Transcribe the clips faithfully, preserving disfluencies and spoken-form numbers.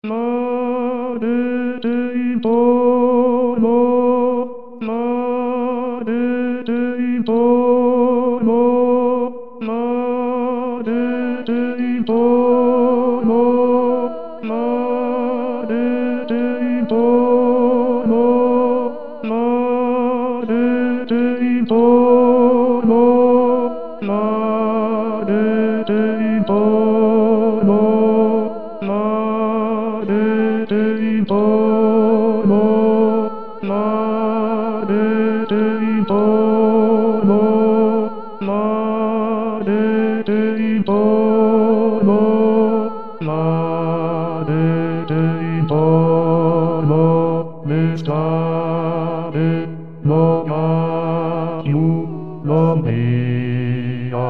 Madete in polvo, madete in polvo, madete in polvo, madete in polvo, madete in polvo, madete in polvo, madete in polvo, madete in polvo, madete in polvo, madete in polvo, l'estate non ha più l'ombria,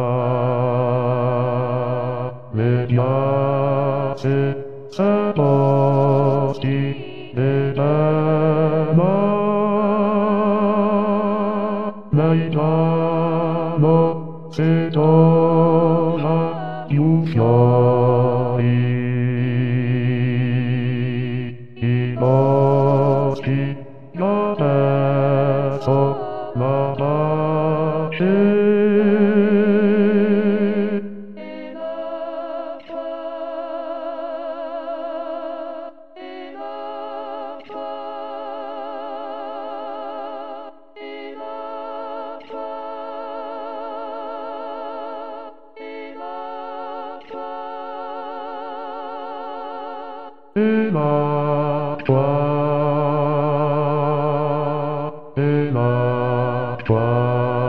le piazze sepolti nell'erba, l'italo se dona più fiori, i boschi adesso la pace. E l'acqua, e l'acqua.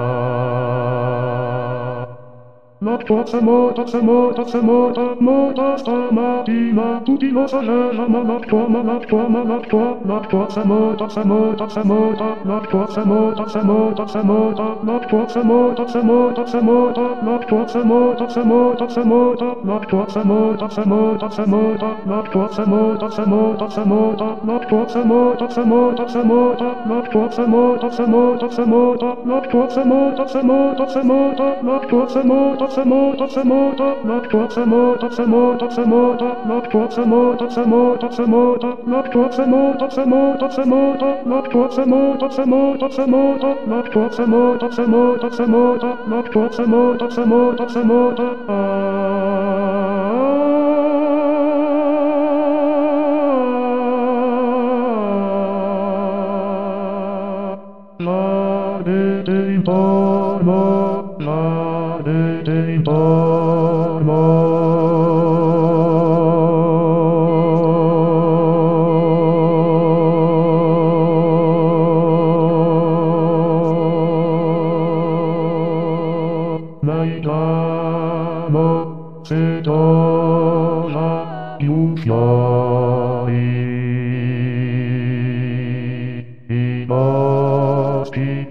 L'acqua s'è morta, s'è morta, s'è morta, morta stamattina, tutti lo sapevano, ma l'acqua, ma l'acqua, ma l'acqua, l'acqua s'è morta, s'è morta, s'è morta, l'acqua s'è morta, s'è morta, s'è morta, l'acqua s'è morta, s'è morta, s'è morta, l'acqua s'è morta, s'è morta, s'è morta, l'acqua s'è morta, s'è morta, s'è morta, l'acqua s'è morta, s'è morta, s'è morta, l'acqua s'è morta, s'è morta, s'è morta, l'acqua s'è morta, s'è morta, s'è morta, l'acqua s'è morta, s'è morta, s'è morta, l'acqua s'è morta, s'è morta, s'è morta, l'acqua s'è morta, s'è morta, s'è morta, l'acqua s'è morta, s'è morta, s'è morta, l'acqua s'è morta, s'è morta, s'è morta, l'acqua s'è morta, s'è morta, s'è morta, l'acqua s'è morta, s'è morta, s'è morta, l'acqua s'è morta, s'è morta, s'è morta. Madete in polvo, madete in polvo. L'italo se dona più fiori, i boschi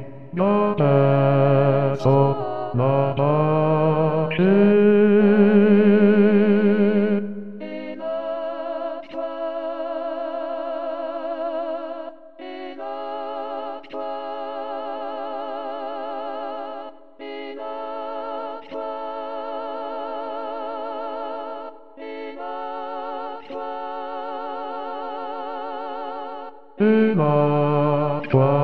adesso la pace. E l'acqua